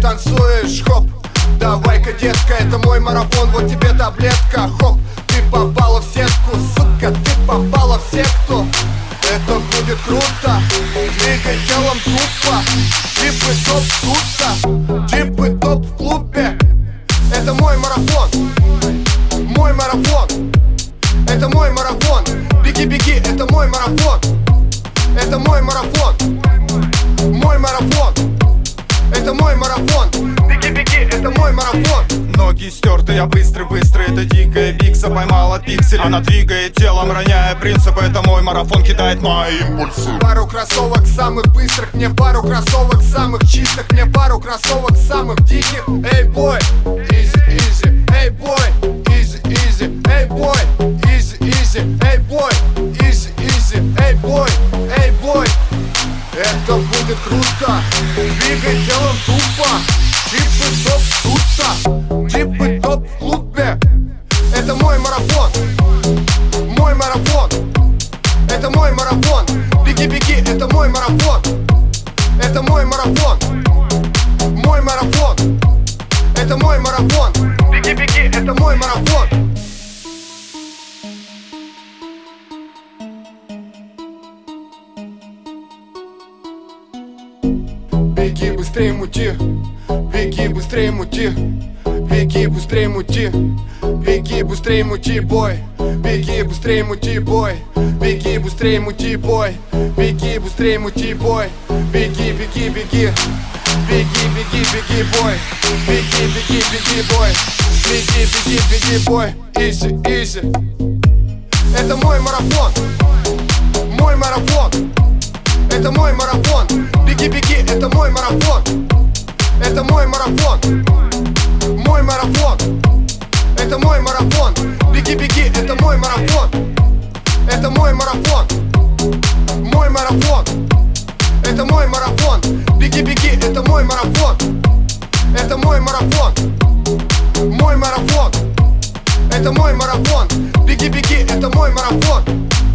танцуешь, хоп. Давай-ка, детка, это мой марафон, вот тебе таблетка, хоп. Ты попала в сетку, сука, ты попала в секту. Это будет круто, двигай телом тупо. Дип и топ туса, дип и топ в клубе. Это мой марафон, мой марафон. Это мой марафон, беги, беги, это мой марафон. Это мой марафон, мой марафон. Это мой марафон, беги, беги, это мой марафон. Ноги стерты, я быстрый, это дикая бикса поймала пиксель. Она двигает телом, роняя принципы. Это мой марафон, кидает мои импульсы. Пару кроссовок самых быстрых, мне пару кроссовок самых чистых, мне пару кроссовок самых диких. Эй, бой, изи, изи, эй, бой, изи, изи, эй, бой, изи, изи, эй, бой, изи, изи, эй, бой, эй, бой. Это будет круто, двигай телом тупо. Дип и топ туса, дип и топ в клубе. Это мой марафон, мой марафон. Это мой марафон, беги, беги, это мой марафон. Это мой марафон, мой марафон. Это мой марафон, беги, беги, это мой марафон. Беги быстрее, мути, беги быстрее, мути, беги быстрее, мути, беги быстрее, мути, бой, беги быстрее, мути, бой, беги быстрее, мути, бой, беги быстрее, мути, бой, беги, беги, беги, беги, беги, беги, бой, беги, беги, беги, бой, беги, беги, беги, бой, изи, изи. Это мой марафон, мой марафон. Это мой марафон, беги, беги, это мой марафон. Это мой марафон, мой марафон. Это мой марафон, беги, беги, это мой марафон. Это мой марафон, мой марафон. Это мой марафон, беги, беги, это мой марафон. Это мой марафон, мой марафон. Это мой марафон, беги, беги, это мой марафон.